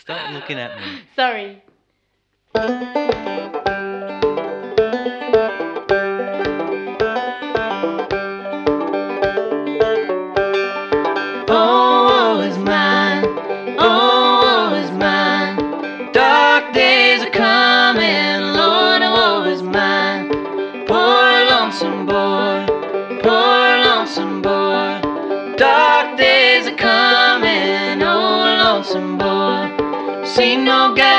Stop looking at me. Sorry. Oh, woe is mine. Oh, woe is mine. Dark days are coming. Lord, woe is mine. Poor lonesome boy. Poor lonesome boy. Dark days are coming. Oh, lonesome boy. See no guy